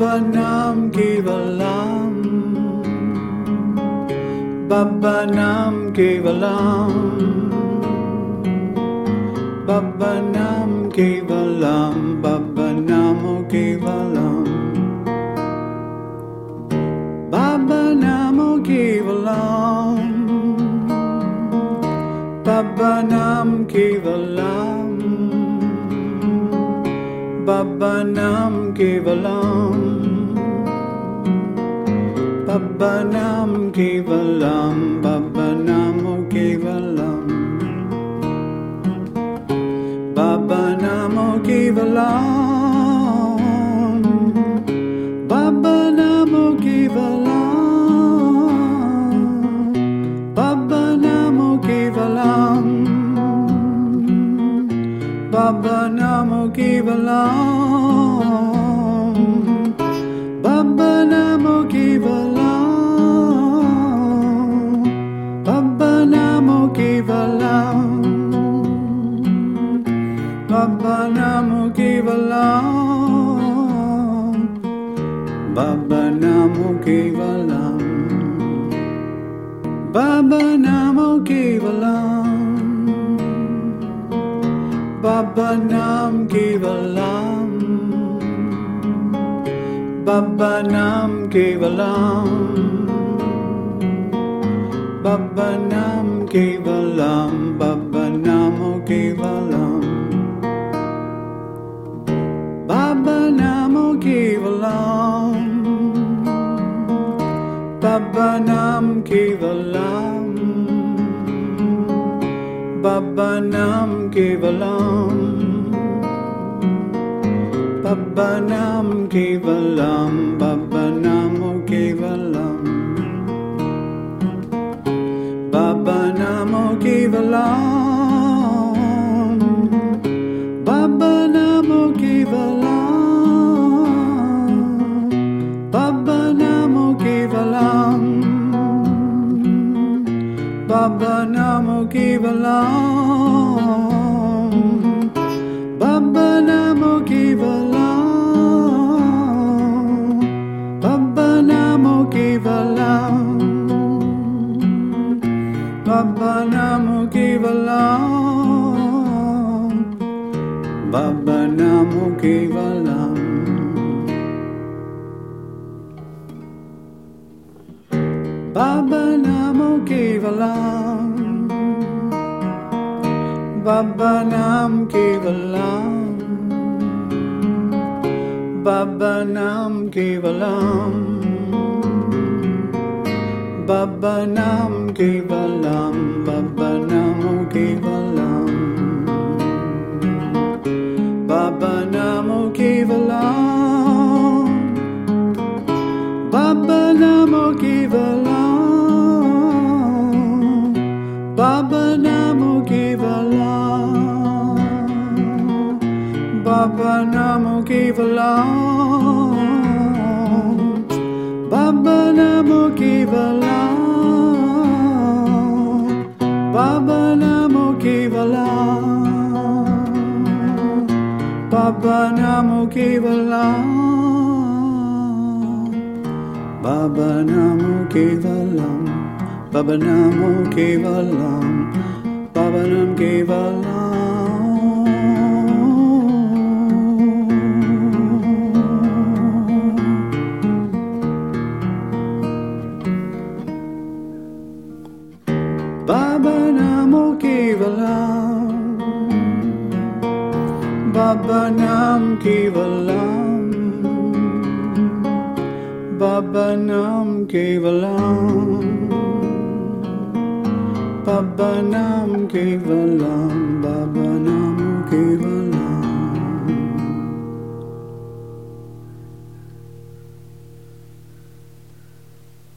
Babanam Kevalam, Babanam Kevalam, Babanam Kevalam, Babanamo Kevalam, Babanamo Kevalam, Babanam Kevalam, Babanam Kevalam, Babanam Kevalam, Babanamo Kevalam, Babanamo Kevalam, Babanamo Kevalam, Babanamo Kevalam, Babanamo Kevalam, Babanamo Kevalam, Babanamo Kevalam, Babanamo Kevalam, Babanamo Kevalam, Babanamo Kevalam, Babanam Kevalam, Babanam Kevalam, Babanam Kevalam, Babanamo Kevalam, Babanamo Kevalam, Babanam Kevalam, Babanam Kevalam, Babanam Kevalam, Babanamo Kevalam, Babanamo Kevalam, Babanamo Kevalam, Babanamo Kevalam, Babanamo Kevalam, Babanamo Kevalam, Babanamo Kevalam, Babanamo Kevalam, Babanamo Kevalam, Babanamo Kevalam, Babanam Kevalam, Babanam Kevalam, Babanam Kevalam, Babanamo Kevalam, Babanamo Kevalam, Babanamo Kevalam, Babanamo Kevalam, Babanamo Kevalam, Babanamo Kevalam, Babanamo Kevalam, Babanamo Kevalam, Babanamo Kevalam, Babanamo Kevalam, Babanam Kevalam. Babanamo Kevalam, Babanam Kevalam, Babanam Kevalam, Babanam Kevalam, Babanam